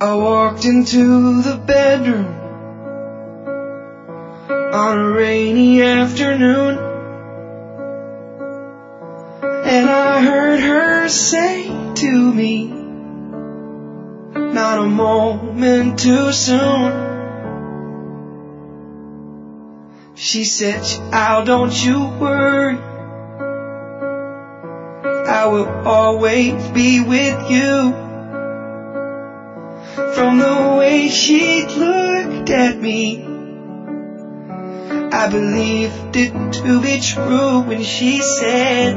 I walked into the bedroom on a rainy afternoon, and I heard her say to me, not a moment too soon. She said, "Child, don't you worry, I will always be with you." From the way she looked at me, I believed it to be true when she said,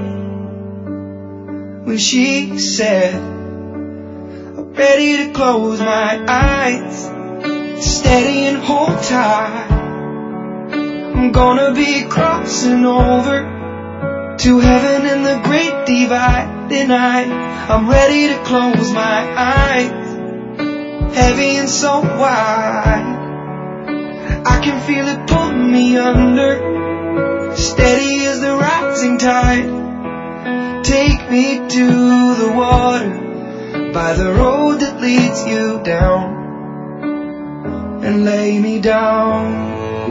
I'm ready to close my eyes, steady and hold tight. I'm gonna be crossing over to heaven in the great divide tonight. I'm ready to close my eyes, heavy and so wide. I can feel it pull me under, steady as the rising tide. Take me to the water, by the road that leads you down, and lay me down.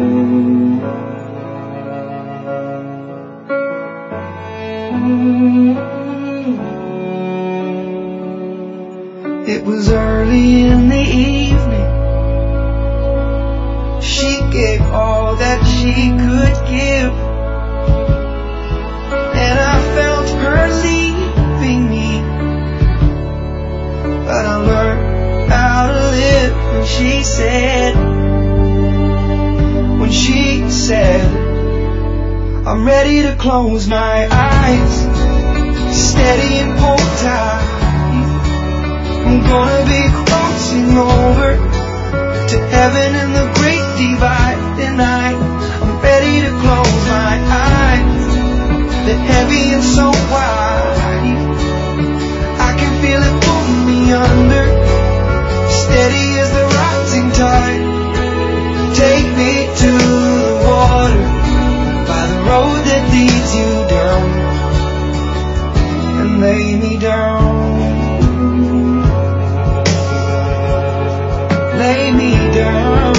It was early in the evening. She gave all that she could give, and I felt her leaving me. But I learned how to live when she said, I'm ready to close my eyes, steady and hold tight. I'm gonna be crossing over to heaven in the great divide tonight. I'm ready to close my eyes, they're heavy and so wide. I can feel it pull me under, steady as the rising tide. Take me to the water, by the road that leads you down, and lay me down. Lay me down.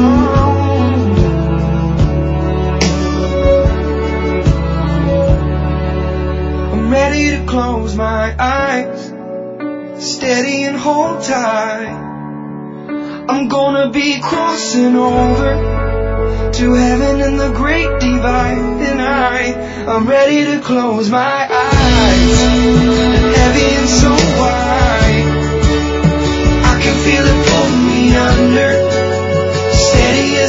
I'm ready to close my eyes, steady and hold tight. I'm gonna be crossing over to heaven in the great divide tonight. I'm ready to close my eyes, heavy and so wide. I can feel it pull me under, steady